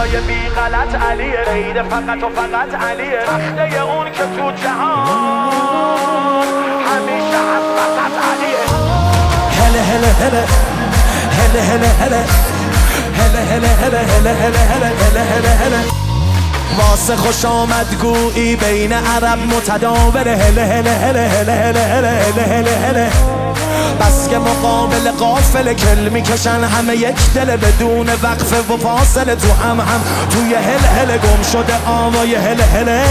املای بی غلط علیه، غیر فقط و فقط علیه، تخته اون که تو جهان همیشه از وسط علیه. هله هله هله هله هله هله هله هله هله هله هله هله هله هله واسه خوش آمدگویی بین عرب متداوله. هله هله هله هله هله هله هله هله بس که مقابل قافل کل میکشن همه یک دل بدون وقفه و فاصله، تو هم توی هله هله گم شده آوای هله هله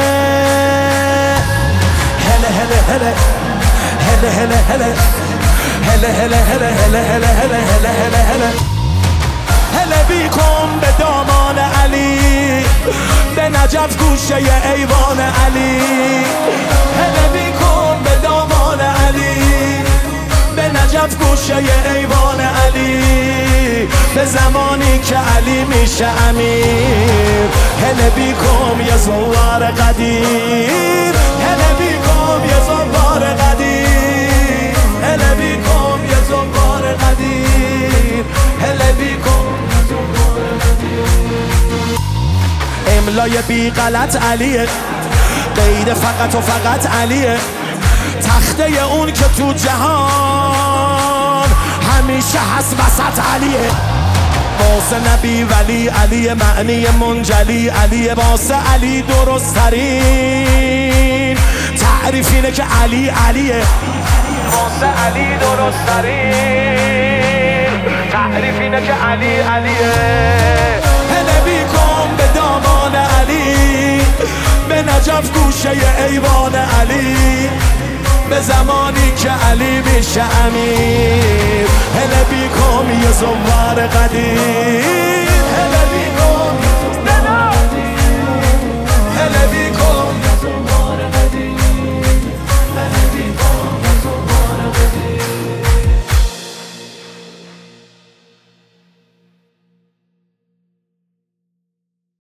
هله هله هله هله هله هله هله هله هله هله هله هله هله هله هله هله بیکن به دامان علی، به نجف گوشه ایوان علی. هله بیکن به دامان علی، به نجف گوشه ایوان علی، به زمانی که علی میشه امیر. هله بیکن یه زوار قدیر، هله بیکن یه زوار قدیر، هله بیکن یه زوار قدیر، هله بیکن یه زوار قدیر. املای بی غلط علیه، غیر فقط و فقط علیه، تخته اون که تو جهان همیشه هست وسط علیه. واسه نبی ولی علی معنی منجلی علیه، واسه علی درست ترین تعریف اینه که علی علیه. واسه علی درست ترین تعریف اینه که علی علیه. هله بیکن به دامان علی، به نجف گوشه ایوان علی، به زمانی که علی میشه امیر. هله بیکن یه زوار قدیر.